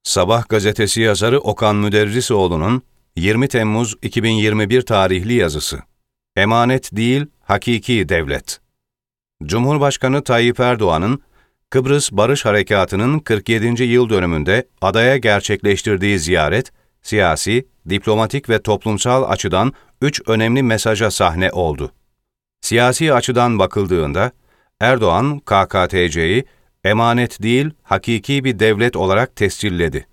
Sabah gazetesi yazarı Okan Müderrisoğlu'nun 20 Temmuz 2021 tarihli yazısı. Emanet değil, hakiki devlet. Cumhurbaşkanı Tayyip Erdoğan'ın Kıbrıs Barış Harekatı'nın 47. yıl dönümünde adaya gerçekleştirdiği ziyaret, siyasi, diplomatik ve toplumsal açıdan 3 önemli mesaja sahne oldu. Siyasi açıdan bakıldığında, Erdoğan, KKTC'yi emanet değil, hakiki bir devlet olarak tescilledi.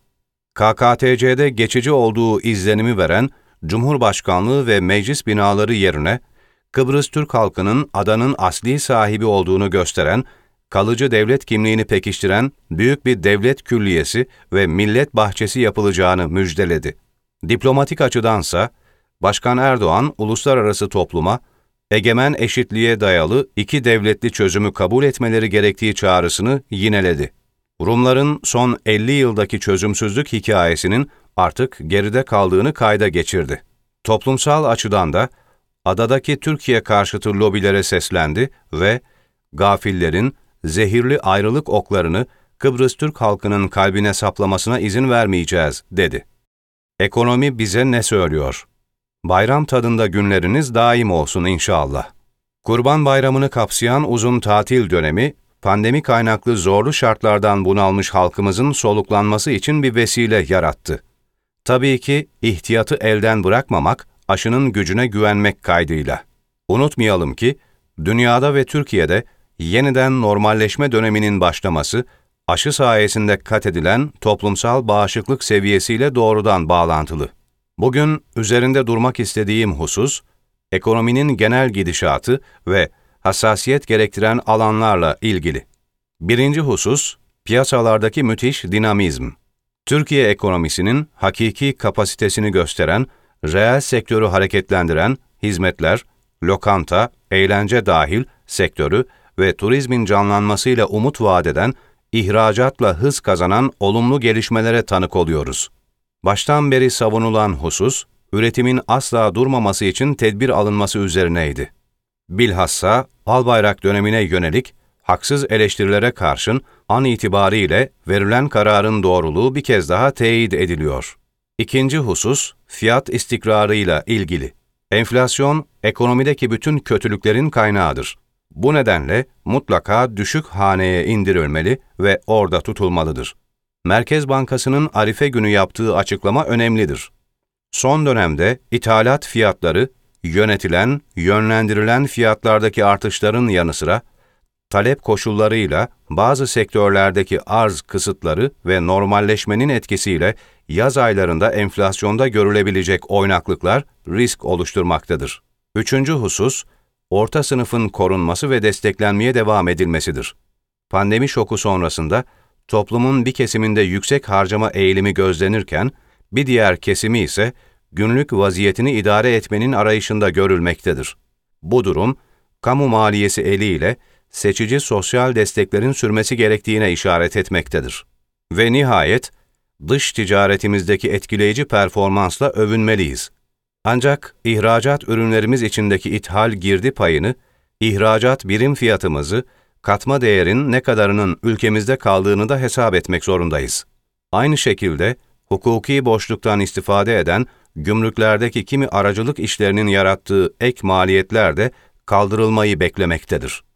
KKTC'de geçici olduğu izlenimi veren Cumhurbaşkanlığı ve meclis binaları yerine, Kıbrıs Türk halkının adanın asli sahibi olduğunu gösteren, kalıcı devlet kimliğini pekiştiren büyük bir devlet külliyesi ve millet bahçesi yapılacağını müjdeledi. Diplomatik açıdansa, Başkan Erdoğan, uluslararası topluma, egemen eşitliğe dayalı iki devletli çözümü kabul etmeleri gerektiği çağrısını yineledi. Rumların son 50 yıldaki çözümsüzlük hikayesinin artık geride kaldığını kayda geçirdi. Toplumsal açıdan da adadaki Türkiye karşıtı lobilere seslendi ve gafillerin zehirli ayrılık oklarını Kıbrıs Türk halkının kalbine saplamasına izin vermeyeceğiz, dedi. Ekonomi bize ne söylüyor? Bayram tadında günleriniz daim olsun inşallah. Kurban Bayramı'nı kapsayan uzun tatil dönemi, pandemi kaynaklı zorlu şartlardan bunalmış halkımızın soluklanması için bir vesile yarattı. Tabii ki ihtiyatı elden bırakmamak, aşının gücüne güvenmek kaydıyla. Unutmayalım ki, dünyada ve Türkiye'de yeniden normalleşme döneminin başlaması, aşı sayesinde kat edilen toplumsal bağışıklık seviyesiyle doğrudan bağlantılı. Bugün üzerinde durmak istediğim husus, ekonominin genel gidişatı ve hassasiyet gerektiren alanlarla ilgili. Birinci husus, piyasalardaki müthiş dinamizm. Türkiye ekonomisinin hakiki kapasitesini gösteren, reel sektörü hareketlendiren hizmetler, lokanta, eğlence dahil sektörü ve turizmin canlanmasıyla umut vaat eden, ihracatla hız kazanan olumlu gelişmelere tanık oluyoruz. Baştan beri savunulan husus, üretimin asla durmaması için tedbir alınması üzerineydi. Bilhassa Albayrak dönemine yönelik haksız eleştirilere karşın an itibariyle verilen kararın doğruluğu bir kez daha teyit ediliyor. İkinci husus, fiyat istikrarıyla ilgili. Enflasyon, ekonomideki bütün kötülüklerin kaynağıdır. Bu nedenle mutlaka düşük haneye indirilmeli ve orada tutulmalıdır. Merkez Bankası'nın Arife günü yaptığı açıklama önemlidir. Son dönemde ithalat fiyatları, yönlendirilen fiyatlardaki artışların yanı sıra, talep koşullarıyla bazı sektörlerdeki arz kısıtları ve normalleşmenin etkisiyle yaz aylarında enflasyonda görülebilecek oynaklıklar risk oluşturmaktadır. Üçüncü husus, orta sınıfın korunması ve desteklenmeye devam edilmesidir. Pandemi şoku sonrasında, toplumun bir kesiminde yüksek harcama eğilimi gözlenirken, bir diğer kesimi ise günlük vaziyetini idare etmenin arayışında görülmektedir. Bu durum, kamu maliyesi eliyle seçici sosyal desteklerin sürmesi gerektiğine işaret etmektedir. Ve nihayet, dış ticaretimizdeki etkileyici performansla övünmeliyiz. Ancak ihracat ürünlerimiz içindeki ithal girdi payını, ihracat birim fiyatımızı, katma değerin ne kadarının ülkemizde kaldığını da hesap etmek zorundayız. Aynı şekilde, hukuki boşluktan istifade eden gümrüklerdeki kimi aracılık işlerinin yarattığı ek maliyetler de kaldırılmayı beklemektedir.